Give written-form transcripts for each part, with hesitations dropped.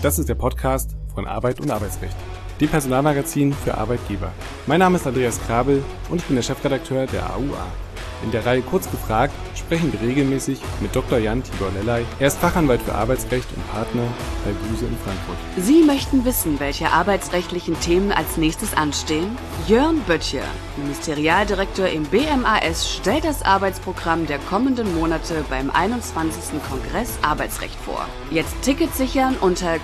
Das ist der Podcast von Arbeit und Arbeitsrecht, dem Personalmagazin für Arbeitgeber. Mein Name ist Andreas Krabel und ich bin der Chefredakteur der AUA. In der Reihe Kurz gefragt sprechen wir regelmäßig mit Dr. Jan Tibor Lellay. Er ist Fachanwalt für Arbeitsrecht und Partner bei Buse in Frankfurt. Sie möchten wissen, welche arbeitsrechtlichen Themen als nächstes anstehen? Jörn Böttcher, Ministerialdirektor im BMAS, stellt das Arbeitsprogramm der kommenden Monate beim 21. Kongress Arbeitsrecht vor. Jetzt Tickets sichern unter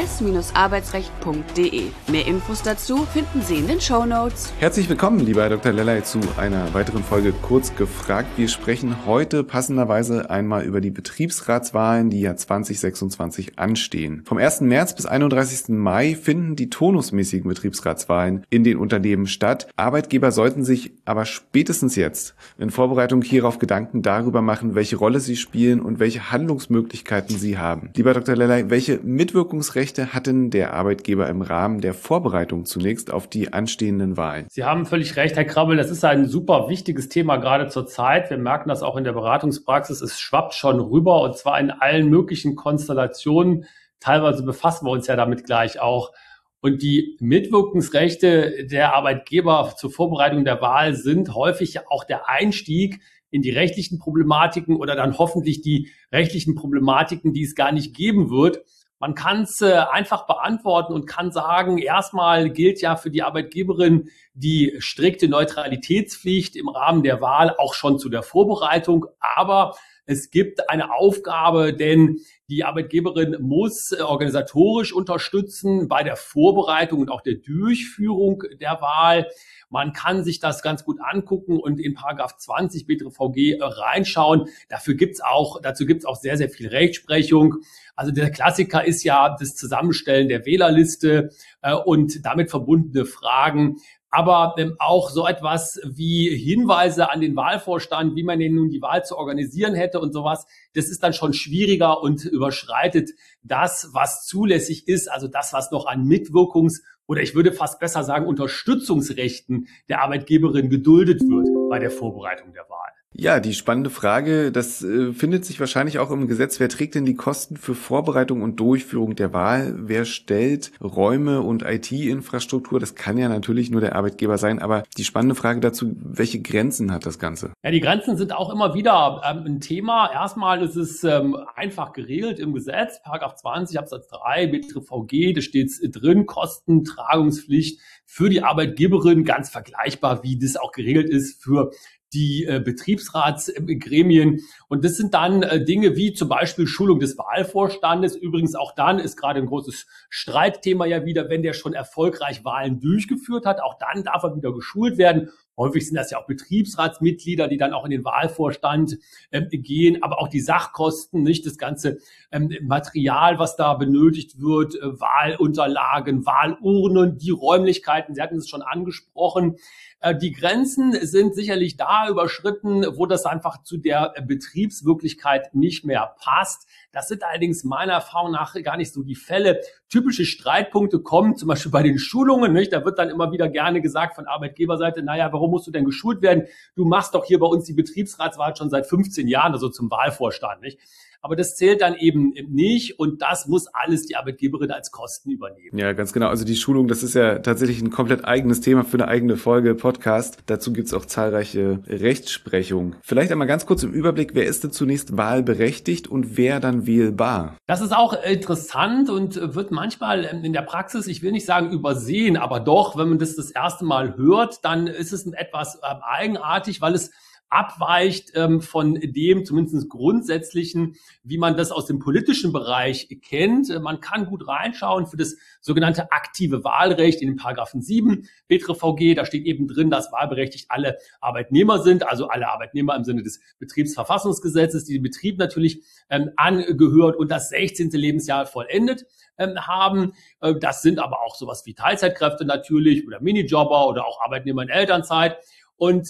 kongress-arbeitsrecht.de. Mehr Infos dazu finden Sie in den Shownotes. Herzlich willkommen, lieber Herr Dr. Lellay, zu einer weiteren Folge Kurz gefragt. Wir sprechen heute passenderweise einmal über die Betriebsratswahlen, die ja 2026 anstehen. Vom 1. März bis 31. Mai finden die turnusmäßigen Betriebsratswahlen in den Unternehmen statt. Arbeitgeber sollten sich aber spätestens jetzt in Vorbereitung hierauf Gedanken darüber machen, welche Rolle sie spielen und welche Handlungsmöglichkeiten sie haben. Lieber Dr. Lellay, welche Mitwirkungsrechte hat denn der Arbeitgeber im Rahmen der Vorbereitung zunächst auf die anstehenden Wahlen? Sie haben völlig recht, Herr Krabbel. Das ist ein super wichtiges Thema gerade zur Zeit. Wir merken das auch in der Beratungspraxis. Es schwappt schon rüber und zwar in allen möglichen Konstellationen. Teilweise befassen wir uns ja damit gleich auch. Und die Mitwirkungsrechte der Arbeitgeber zur Vorbereitung der Wahl sind häufig auch der Einstieg in die rechtlichen Problematiken oder dann hoffentlich die rechtlichen Problematiken, die es gar nicht geben wird. Man kann es einfach beantworten und kann sagen, erstmal gilt ja für die Arbeitgeberin die strikte Neutralitätspflicht im Rahmen der Wahl auch schon zu der Vorbereitung. Aber es gibt eine Aufgabe, denn die Arbeitgeberin muss organisatorisch unterstützen bei der Vorbereitung und auch der Durchführung der Wahl. Man kann sich das ganz gut angucken und in Paragraph 20 BTVG reinschauen. Dazu gibt's auch sehr, sehr viel Rechtsprechung. Also der Klassiker ist ja das Zusammenstellen der Wählerliste und damit verbundene Fragen. Aber auch so etwas wie Hinweise an den Wahlvorstand, wie man denn nun die Wahl zu organisieren hätte und sowas, das ist dann schon schwieriger und überschreitet das, was zulässig ist, also das, was noch an oder ich würde fast besser sagen Unterstützungsrechten der Arbeitgeberin geduldet wird bei der Vorbereitung der Wahl. Ja, die spannende Frage, das findet sich wahrscheinlich auch im Gesetz. Wer trägt denn die Kosten für Vorbereitung und Durchführung der Wahl? Wer stellt Räume und IT-Infrastruktur? Das kann ja natürlich nur der Arbeitgeber sein, aber die spannende Frage dazu, welche Grenzen hat das Ganze? Ja, die Grenzen sind auch immer wieder ein Thema. Erstmal ist es einfach geregelt im Gesetz, Paragraph 20 Absatz 3 BTVG, da steht drin, Kostentragungspflicht für die Arbeitgeberin, ganz vergleichbar, wie das auch geregelt ist für die Betriebsratsgremien. Und das sind dann Dinge wie zum Beispiel Schulung des Wahlvorstandes. Übrigens auch dann ist gerade ein großes Streitthema ja wieder, wenn der schon erfolgreich Wahlen durchgeführt hat. Auch dann darf er wieder geschult werden. Häufig sind das ja auch Betriebsratsmitglieder, die dann auch in den Wahlvorstand gehen, aber auch die Sachkosten, nicht das ganze Material, was da benötigt wird, Wahlunterlagen, Wahlurnen, die Räumlichkeiten, Sie hatten es schon angesprochen. Die Grenzen sind sicherlich da überschritten, wo das einfach zu der Betriebswirklichkeit nicht mehr passt. Das sind allerdings meiner Erfahrung nach gar nicht so die Fälle. Typische Streitpunkte kommen zum Beispiel bei den Schulungen, nicht? Da wird dann immer wieder gerne gesagt von Arbeitgeberseite, naja, warum musst du denn geschult werden? Du machst doch hier bei uns die Betriebsratswahl schon seit 15 Jahren, also zum Wahlvorstand, nicht? Aber das zählt dann eben nicht und das muss alles die Arbeitgeberin als Kosten übernehmen. Ja, ganz genau. Also die Schulung, das ist ja tatsächlich ein komplett eigenes Thema für eine eigene Folge Podcast. Dazu gibt's auch zahlreiche Rechtsprechungen. Vielleicht einmal ganz kurz im Überblick, wer ist denn zunächst wahlberechtigt und wer dann wählbar? Das ist auch interessant und wird manchmal in der Praxis, ich will nicht sagen übersehen, aber doch, wenn man das erste Mal hört, dann ist es etwas eigenartig, weil es abweicht von dem zumindest grundsätzlichen, wie man das aus dem politischen Bereich kennt. Man kann gut reinschauen für das sogenannte aktive Wahlrecht in den Paragraphen 7 BTVG. Da steht eben drin, dass wahlberechtigt alle Arbeitnehmer sind, also alle Arbeitnehmer im Sinne des Betriebsverfassungsgesetzes, die dem Betrieb natürlich angehört und das 16. Lebensjahr vollendet haben. Das sind aber auch sowas wie Teilzeitkräfte natürlich oder Minijobber oder auch Arbeitnehmer in Elternzeit. Und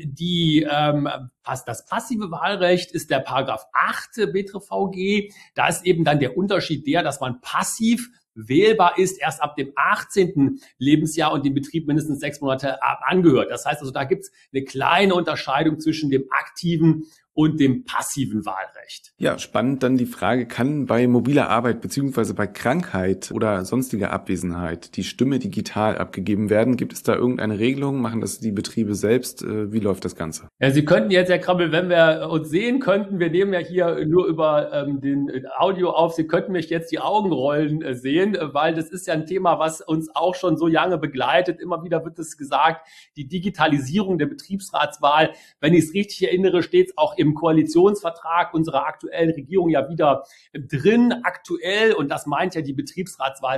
das passive Wahlrecht ist der Paragraph 8 BTVG. Da ist eben dann der Unterschied dass man passiv wählbar ist erst ab dem 18. Lebensjahr und dem Betrieb mindestens 6 Monate angehört. Das heißt also, da gibt es eine kleine Unterscheidung zwischen dem aktiven und dem passiven Wahlrecht. Ja, spannend dann die Frage, kann bei mobiler Arbeit beziehungsweise bei Krankheit oder sonstiger Abwesenheit die Stimme digital abgegeben werden? Gibt es da irgendeine Regelung? Machen das die Betriebe selbst? Wie läuft das Ganze? Ja, Sie könnten jetzt, Herr Krabbel, wenn wir uns sehen könnten, wir nehmen ja hier nur über den Audio auf, Sie könnten mich jetzt die Augen rollen sehen, weil das ist ja ein Thema, was uns auch schon so lange begleitet. Immer wieder wird es gesagt, die Digitalisierung der Betriebsratswahl, wenn ich es richtig erinnere, steht es auch im Koalitionsvertrag unserer aktuellen Regierung ja wieder drin. Aktuell, und das meint ja die Betriebsratswahl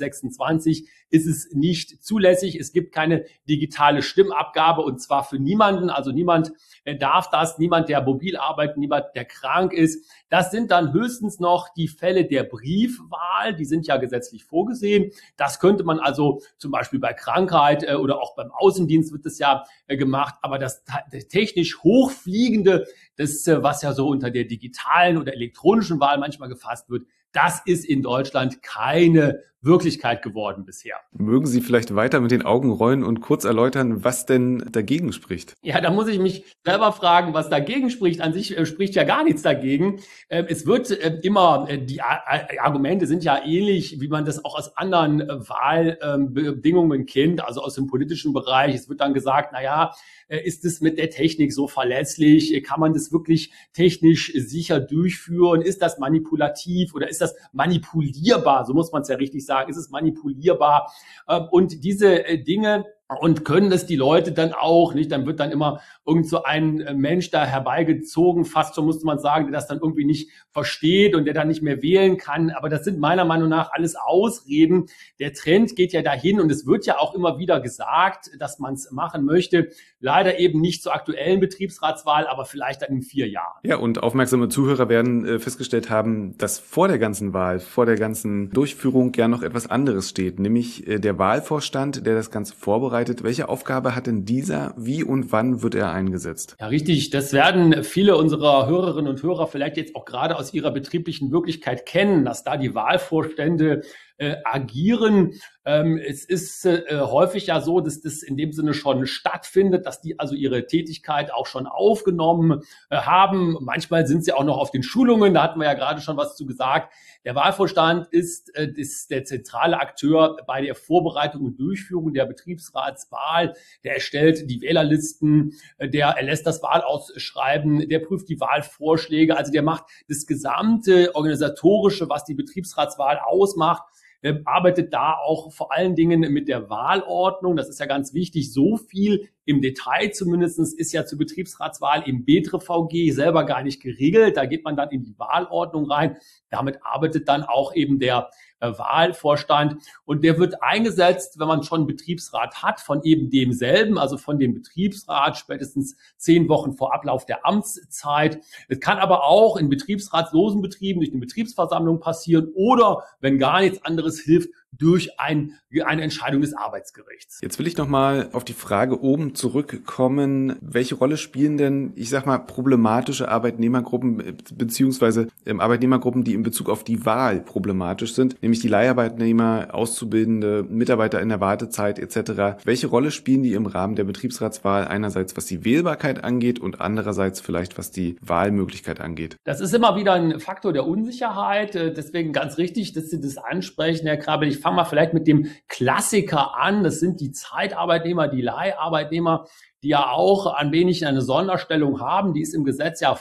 2026, ist es nicht zulässig. Es gibt keine digitale Stimmabgabe und zwar für niemanden. Also niemand darf das, niemand, der mobil arbeitet, niemand, der krank ist. Das sind dann höchstens noch die Fälle der Briefwahl. Die sind ja gesetzlich vorgesehen. Das könnte man also zum Beispiel bei Krankheit oder auch beim Außendienst wird das ja gemacht. Aber das technisch Hochfliegende, das, was ja so unter der digitalen oder elektronischen Wahl manchmal gefasst wird, das ist in Deutschland keine Wirklichkeit geworden bisher. Mögen Sie vielleicht weiter mit den Augen rollen und kurz erläutern, was denn dagegen spricht? Ja, da muss ich mich selber fragen, was dagegen spricht. An sich spricht ja gar nichts dagegen. Es wird immer, die Argumente sind ja ähnlich, wie man das auch aus anderen Wahlbedingungen kennt, also aus dem politischen Bereich. Es wird dann gesagt, naja, ist es mit der Technik so verlässlich? Kann man das wirklich technisch sicher durchführen? Ist das manipulativ oder ist das manipulierbar? So muss man es ja richtig sagen. Ist es manipulierbar? Und diese Dinge, und können das die Leute dann auch, nicht? Dann wird dann immer irgend so ein Mensch da herbeigezogen, fast schon musste man sagen, der das dann irgendwie nicht versteht und der dann nicht mehr wählen kann. Aber das sind meiner Meinung nach alles Ausreden. Der Trend geht ja dahin und es wird ja auch immer wieder gesagt, dass man es machen möchte. Leider eben nicht zur aktuellen Betriebsratswahl, aber vielleicht dann in 4 Jahren. Ja, und aufmerksame Zuhörer werden festgestellt haben, dass vor der ganzen Wahl, vor der ganzen Durchführung ja noch etwas anderes steht, nämlich der Wahlvorstand, der das Ganze vorbereitet. Welche Aufgabe hat denn dieser? Wie und wann wird er eingesetzt? Ja, richtig. Das werden viele unserer Hörerinnen und Hörer vielleicht jetzt auch gerade aus ihrer betrieblichen Wirklichkeit kennen, dass da die Wahlvorstände agieren. Es ist häufig ja so, dass das in dem Sinne schon stattfindet, dass die also ihre Tätigkeit auch schon aufgenommen haben. Manchmal sind sie auch noch auf den Schulungen, da hatten wir ja gerade schon was zu gesagt. Der Wahlvorstand ist der zentrale Akteur bei der Vorbereitung und Durchführung der Betriebsratswahl. Der erstellt die Wählerlisten, der erlässt das Wahlausschreiben, der prüft die Wahlvorschläge. Also der macht das gesamte Organisatorische, was die Betriebsratswahl ausmacht. Arbeitet da auch vor allen Dingen mit der Wahlordnung. Das ist ja ganz wichtig. So viel im Detail zumindest ist ja zur Betriebsratswahl im BTRVG selber gar nicht geregelt. Da geht man dann in die Wahlordnung rein. Damit arbeitet dann auch eben der Wahlvorstand und der wird eingesetzt, wenn man schon einen Betriebsrat hat, von eben demselben, also von dem Betriebsrat, spätestens 10 Wochen vor Ablauf der Amtszeit. Es kann aber auch in betriebsratslosen Betrieben durch eine Betriebsversammlung passieren oder, wenn gar nichts anderes hilft, durch eine Entscheidung des Arbeitsgerichts. Jetzt will ich nochmal auf die Frage oben zurückkommen. Welche Rolle spielen denn, ich sag mal, problematische Arbeitnehmergruppen beziehungsweise Arbeitnehmergruppen, die in Bezug auf die Wahl problematisch sind, nämlich die Leiharbeitnehmer, Auszubildende, Mitarbeiter in der Wartezeit etc. Welche Rolle spielen die im Rahmen der Betriebsratswahl einerseits, was die Wählbarkeit angeht und andererseits vielleicht, was die Wahlmöglichkeit angeht? Das ist immer wieder ein Faktor der Unsicherheit. Deswegen ganz richtig, dass Sie das ansprechen, Herr Krabbel. Ich fange mal vielleicht mit dem Klassiker an. Das sind die Zeitarbeitnehmer, die Leiharbeitnehmer, die ja auch ein wenig eine Sonderstellung haben. Die ist im Gesetz ja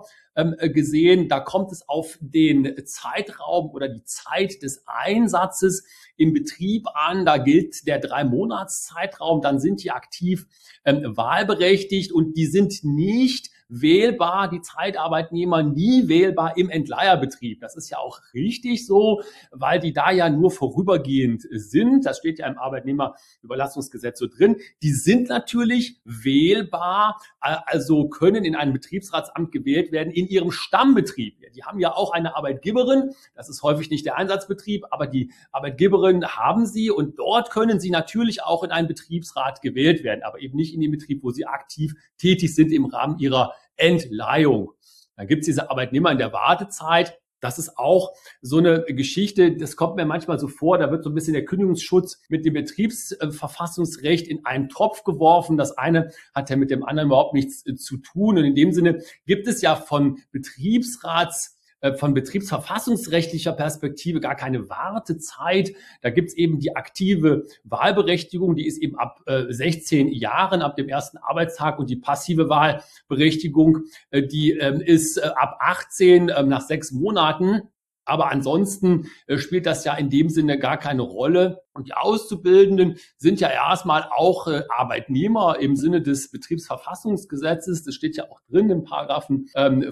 vorgesehen. Da kommt es auf den Zeitraum oder die Zeit des Einsatzes im Betrieb an. Da gilt der 3-Monats-Zeitraum. Dann sind die aktiv wahlberechtigt und die sind nicht wählbar, die Zeitarbeitnehmer nie wählbar im Entleiherbetrieb. Das ist ja auch richtig so, weil die da ja nur vorübergehend sind. Das steht ja im Arbeitnehmerüberlassungsgesetz so drin. Die sind natürlich wählbar, also können in einem Betriebsratsamt gewählt werden in ihrem Stammbetrieb. Die haben ja auch eine Arbeitgeberin. Das ist häufig nicht der Einsatzbetrieb, aber die Arbeitgeberin haben sie und dort können sie natürlich auch in einen Betriebsrat gewählt werden, aber eben nicht in den Betrieb, wo sie aktiv tätig sind im Rahmen ihrer Entleihung. Dann gibt es diese Arbeitnehmer in der Wartezeit. Das ist auch so eine Geschichte, das kommt mir manchmal so vor, da wird so ein bisschen der Kündigungsschutz mit dem Betriebsverfassungsrecht in einen Topf geworfen. Das eine hat ja mit dem anderen überhaupt nichts zu tun. Und in dem Sinne gibt es ja von betriebsverfassungsrechtlicher Perspektive gar keine Wartezeit. Da gibt's eben die aktive Wahlberechtigung, die ist eben ab 16 Jahren, ab dem ersten Arbeitstag, und die passive Wahlberechtigung, die ist ab 18 nach 6 Monaten. Aber ansonsten spielt das ja in dem Sinne gar keine Rolle. Und die Auszubildenden sind ja erstmal auch Arbeitnehmer im Sinne des Betriebsverfassungsgesetzes. Das steht ja auch drin im Paragraphen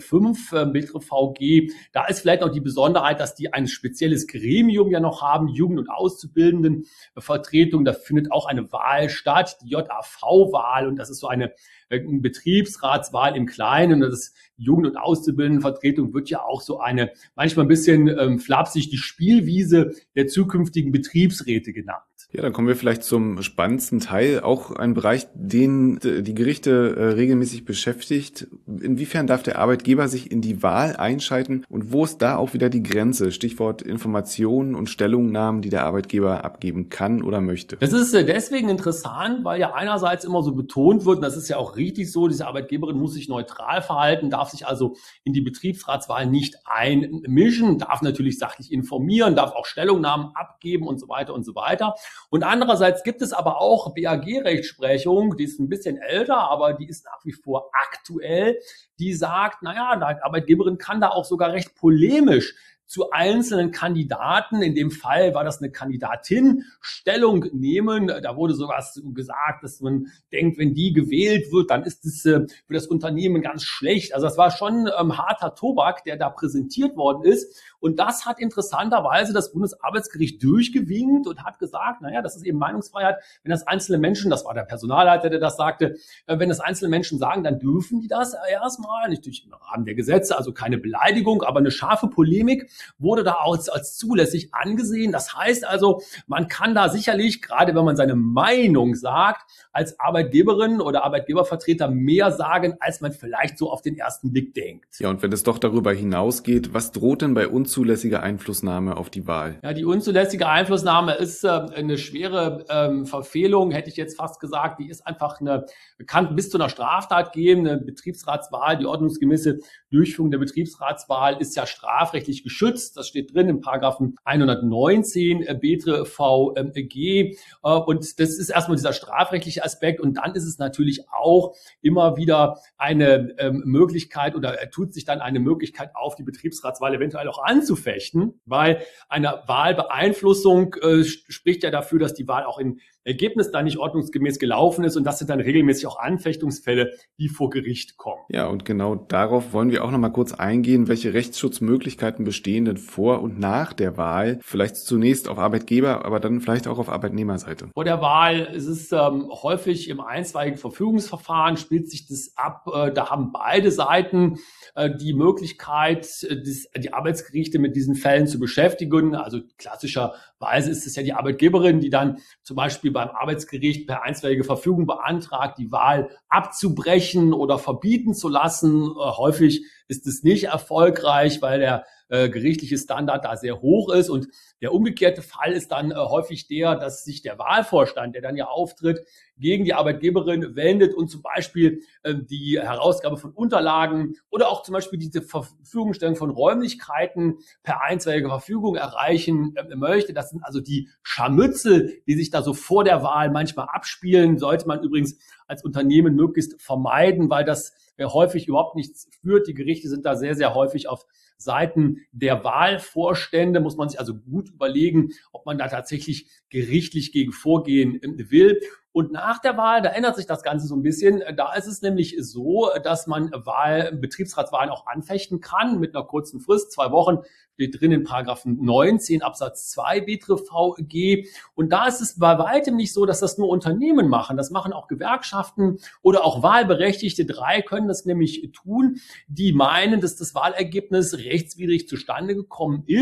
5 BTRVG. Da ist vielleicht noch die Besonderheit, dass die ein spezielles Gremium ja noch haben, Jugend- und Auszubildendenvertretung. Da findet auch eine Wahl statt, die JAV-Wahl. Und das ist so eine Betriebsratswahl im Kleinen. Und das Jugend- und Auszubildendenvertretung wird ja auch so eine, manchmal ein bisschen flapsig, die Spielwiese der zukünftigen Betriebsräte genannt. Ja, dann kommen wir vielleicht zum spannendsten Teil, auch ein Bereich, den die Gerichte regelmäßig beschäftigt. Inwiefern darf der Arbeitgeber sich in die Wahl einschalten und wo ist da auch wieder die Grenze? Stichwort Informationen und Stellungnahmen, die der Arbeitgeber abgeben kann oder möchte. Das ist deswegen interessant, weil ja einerseits immer so betont wird, und das ist ja auch richtig so, diese Arbeitgeberin muss sich neutral verhalten, darf sich also in die Betriebsratswahl nicht einmischen, darf natürlich sachlich informieren, darf auch Stellungnahmen abgeben und so weiter und so weiter. Und andererseits gibt es aber auch BAG-Rechtsprechung, die ist ein bisschen älter, aber die ist nach wie vor aktuell, die sagt, naja, die Arbeitgeberin kann da auch sogar recht polemisch zu einzelnen Kandidaten, in dem Fall war das eine Kandidatin, Stellung nehmen. Da wurde sogar gesagt, dass man denkt, wenn die gewählt wird, dann ist es für das Unternehmen ganz schlecht. Also das war schon harter Tobak, der da präsentiert worden ist. Und das hat interessanterweise das Bundesarbeitsgericht durchgewinkt und hat gesagt, naja, das ist eben Meinungsfreiheit. Wenn das einzelne Menschen, das war der Personalleiter, der das sagte, wenn das einzelne Menschen sagen, dann dürfen die das erstmal, natürlich im Rahmen der Gesetze, also keine Beleidigung, aber eine scharfe Polemik wurde da auch als zulässig angesehen. Das heißt also, man kann da sicherlich, gerade wenn man seine Meinung sagt, als Arbeitgeberin oder Arbeitgebervertreter mehr sagen, als man vielleicht so auf den ersten Blick denkt. Ja, und wenn es doch darüber hinausgeht, was droht denn bei unzulässiger Einflussnahme auf die Wahl? Ja, die unzulässige Einflussnahme ist eine schwere Verfehlung, hätte ich jetzt fast gesagt. Die ist einfach kann bis zu einer Straftat gehen. Eine Betriebsratswahl, die ordnungsgemäße Durchführung der Betriebsratswahl ist ja strafrechtlich geschützt. Das steht drin im Paragraphen 119 BTRVG. Und das ist erstmal dieser strafrechtliche Aspekt. Und dann ist es natürlich auch immer wieder eine Möglichkeit oder tut sich dann eine Möglichkeit auf, die Betriebsratswahl eventuell auch anzufechten, weil eine Wahlbeeinflussung spricht ja dafür, dass die Wahl auch im Ergebnis dann nicht ordnungsgemäß gelaufen ist. Und das sind dann regelmäßig auch Anfechtungsfälle, die vor Gericht kommen. Ja, und genau darauf wollen wir auch noch mal kurz eingehen, welche Rechtsschutzmöglichkeiten bestehen denn vor und nach der Wahl, vielleicht zunächst auf Arbeitgeber, aber dann vielleicht auch auf Arbeitnehmerseite. Vor der Wahl ist es häufig im einstweiligen Verfügungsverfahren, spielt sich das ab, da haben beide Seiten die Möglichkeit, die Arbeitsgerichte mit diesen Fällen zu beschäftigen. Also klassischerweise ist es ja die Arbeitgeberin, die dann zum Beispiel beim Arbeitsgericht per einstweilige Verfügung beantragt, die Wahl abzubrechen oder verbieten zu lassen. Häufig ist es nicht erfolgreich, weil der gerichtliche Standard da sehr hoch ist. Und der umgekehrte Fall ist dann häufig der, dass sich der Wahlvorstand, der dann ja auftritt, gegen die Arbeitgeberin wendet und zum Beispiel die Herausgabe von Unterlagen oder auch zum Beispiel diese Verfügungstellung von Räumlichkeiten per einstweilige Verfügung erreichen möchte. Das sind also die Scharmützel, die sich da so vor der Wahl manchmal abspielen. Sollte man übrigens als Unternehmen möglichst vermeiden, weil das häufig überhaupt nichts führt. Die Gerichte sind da sehr, sehr häufig auf Seiten der Wahlvorstände, muss man sich also gut überlegen, ob man da tatsächlich gerichtlich gegen vorgehen will. Und nach der Wahl, da ändert sich das Ganze so ein bisschen. Da ist es nämlich so, dass man Betriebsratswahlen auch anfechten kann mit einer kurzen Frist, 2 Wochen, steht drin in Paragraphen 19 Absatz 2 BTRVG. Und da ist es bei weitem nicht so, dass das nur Unternehmen machen. Das machen auch Gewerkschaften oder auch Wahlberechtigte. 3 können das nämlich tun, die meinen, dass das Wahlergebnis rechtswidrig zustande gekommen ist.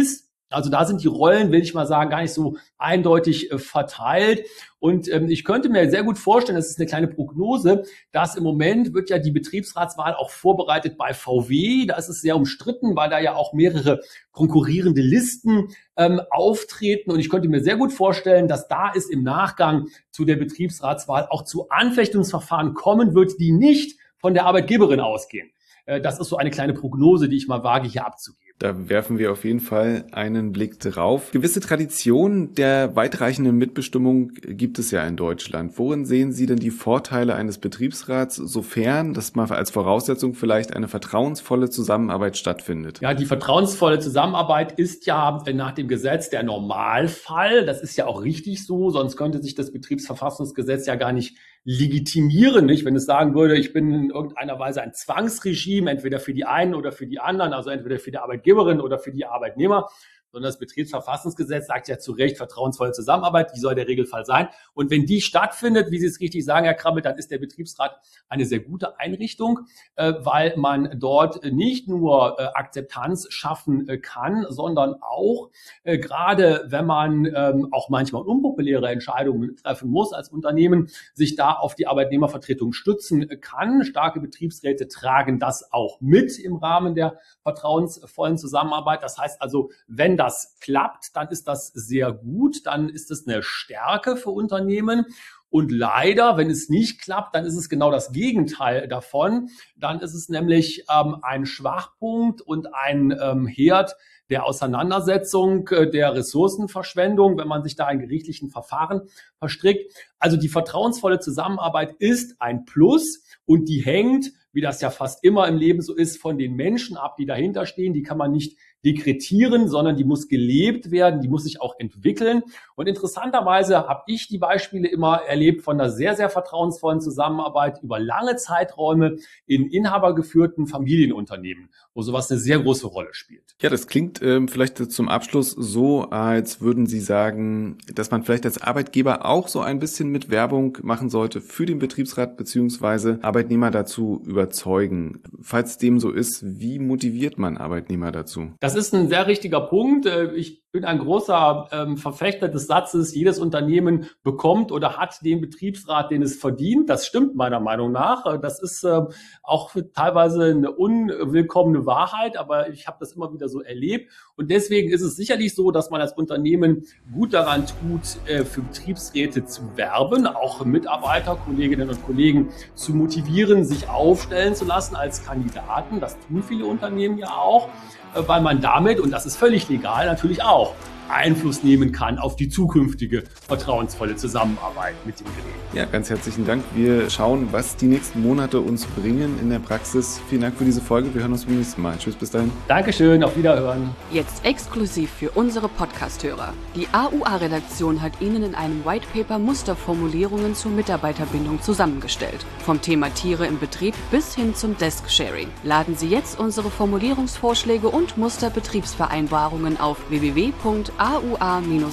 Also da sind die Rollen, will ich mal sagen, gar nicht so eindeutig verteilt. Und ich könnte mir sehr gut vorstellen, das ist eine kleine Prognose, dass im Moment wird ja die Betriebsratswahl auch vorbereitet bei VW. Da ist es sehr umstritten, weil da ja auch mehrere konkurrierende Listen auftreten. Und ich könnte mir sehr gut vorstellen, dass da es im Nachgang zu der Betriebsratswahl auch zu Anfechtungsverfahren kommen wird, die nicht von der Arbeitgeberin ausgehen. Das ist so eine kleine Prognose, die ich mal wage, hier abzugeben. Da werfen wir auf jeden Fall einen Blick drauf. Gewisse Traditionen der weitreichenden Mitbestimmung gibt es ja in Deutschland. Worin sehen Sie denn die Vorteile eines Betriebsrats, sofern, das mal als Voraussetzung vielleicht, eine vertrauensvolle Zusammenarbeit stattfindet? Ja, die vertrauensvolle Zusammenarbeit ist ja nach dem Gesetz der Normalfall. Das ist ja auch richtig so, sonst könnte sich das Betriebsverfassungsgesetz ja gar nicht legitimieren, nicht? Wenn es sagen würde, ich bin in irgendeiner Weise ein Zwangsregime, entweder für die einen oder für die anderen, also entweder für die Arbeitgeberin oder für die Arbeitnehmer, sondern das Betriebsverfassungsgesetz sagt ja zu Recht vertrauensvolle Zusammenarbeit, die soll der Regelfall sein. Und wenn die stattfindet, wie Sie es richtig sagen, Herr Krabbel, dann ist der Betriebsrat eine sehr gute Einrichtung, weil man dort nicht nur Akzeptanz schaffen kann, sondern auch, gerade wenn man auch manchmal unpopuläre Entscheidungen treffen muss als Unternehmen, sich da auf die Arbeitnehmervertretung stützen kann. Starke Betriebsräte tragen das auch mit im Rahmen der vertrauensvollen Zusammenarbeit. Das heißt also, wenn das klappt, dann ist das sehr gut, dann ist es eine Stärke für Unternehmen. Und leider, wenn es nicht klappt, dann ist es genau das Gegenteil davon. Dann ist es nämlich ein Schwachpunkt und ein Herd der Auseinandersetzung, der Ressourcenverschwendung, wenn man sich da in gerichtlichen Verfahren verstrickt. Also die vertrauensvolle Zusammenarbeit ist ein Plus und die hängt, wie das ja fast immer im Leben so ist, von den Menschen ab, die dahinter stehen. Die kann man nicht dekretieren, sondern die muss gelebt werden, die muss sich auch entwickeln. Und interessanterweise habe ich die Beispiele immer erlebt von einer sehr, sehr vertrauensvollen Zusammenarbeit über lange Zeiträume in inhabergeführten Familienunternehmen, wo sowas eine sehr große Rolle spielt. Ja, das klingt vielleicht zum Abschluss so, als würden Sie sagen, dass man vielleicht als Arbeitgeber auch so ein bisschen mit Werbung machen sollte für den Betriebsrat beziehungsweise Arbeitnehmer dazu überzeugen. Falls dem so ist, wie motiviert man Arbeitnehmer dazu? Das ist ein sehr richtiger Punkt. Ich bin ein großer Verfechter des Satzes, jedes Unternehmen bekommt oder hat den Betriebsrat, den es verdient. Das stimmt meiner Meinung nach. Das ist auch teilweise eine unwillkommene Wahrheit, aber ich habe das immer wieder so erlebt. Und deswegen ist es sicherlich so, dass man als Unternehmen gut daran tut, für Betriebsräte zu werben, auch Mitarbeiter, Kolleginnen und Kollegen zu motivieren, sich aufstellen zu lassen als Kandidaten. Das tun viele Unternehmen ja auch, weil man damit, und das ist völlig legal, natürlich auch Einfluss nehmen kann auf die zukünftige vertrauensvolle Zusammenarbeit mit dem Gerät. Ja, ganz herzlichen Dank. Wir schauen, was die nächsten Monate uns bringen in der Praxis. Vielen Dank für diese Folge. Wir hören uns beim nächsten Mal. Tschüss, bis dahin. Dankeschön, auf Wiederhören. Jetzt exklusiv für unsere Podcast-Hörer. Die AUA-Redaktion hat Ihnen in einem Whitepaper Musterformulierungen zur Mitarbeiterbindung zusammengestellt. Vom Thema Tiere im Betrieb bis hin zum Desk-Sharing. Laden Sie jetzt unsere Formulierungsvorschläge und Musterbetriebsvereinbarungen auf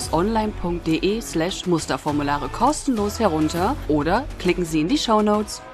www.aua-online.de/Musterformulare kostenlos herunter oder klicken Sie in die Shownotes.